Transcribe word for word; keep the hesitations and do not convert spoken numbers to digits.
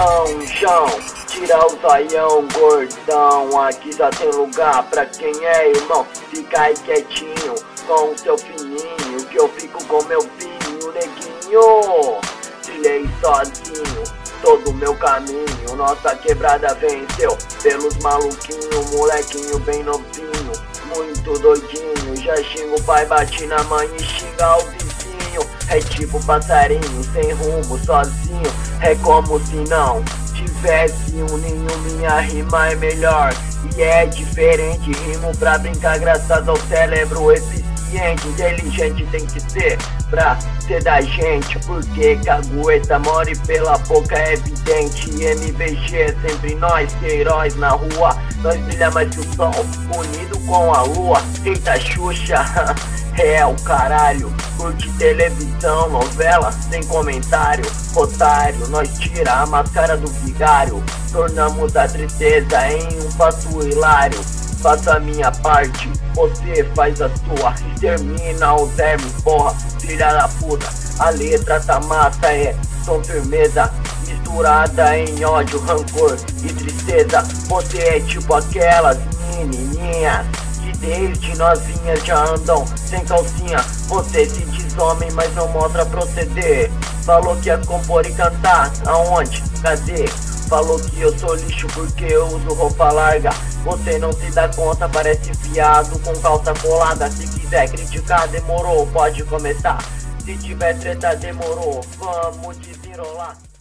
chão, chão, tira o zoião, gordão. Aqui só tem lugar pra quem é irmão. Fica aí quietinho com o seu fininho, que eu fico com meu filho, neguinho. Trilhei sozinho todo o meu caminho, nossa quebrada venceu pelos maluquinhos, molequinho bem novinho, muito doidinho. Já xinga o pai, bate na mãe e xinga o vizinho. É tipo passarinho sem rumo, sozinho. É como se não tivesse um ninho. Minha rima é melhor e é diferente. Rimo pra brincar graças ao cérebro eficiente. Inteligente tem que ser pra ser da gente, porque cagueta mora pela boca é evidente. M V G é sempre nós, que heróis na rua. Nós brilha mais que o sol, unido com a lua. Eita Xuxa, é o caralho. Curte televisão, novela, sem comentário. Otário, nós tira a máscara do vigário. Tornamos a tristeza em um fato hilário. Faço a minha parte, você faz a sua. Extermina o termo, porra, filha da puta. A letra tá massa, é som firmeza, misturada em ódio, rancor e tristeza. Você é tipo aquelas menininhas que desde novinhas já andam sem calcinha. Você se diz homem, mas não mostra proceder. Falou que ia compor e cantar, aonde? Cadê? Falou que eu sou lixo porque eu uso roupa larga. Você não se dá conta, parece fiado com calça colada. Se quiser criticar, demorou, pode começar. Se tiver treta, demorou, vamos desenrolar.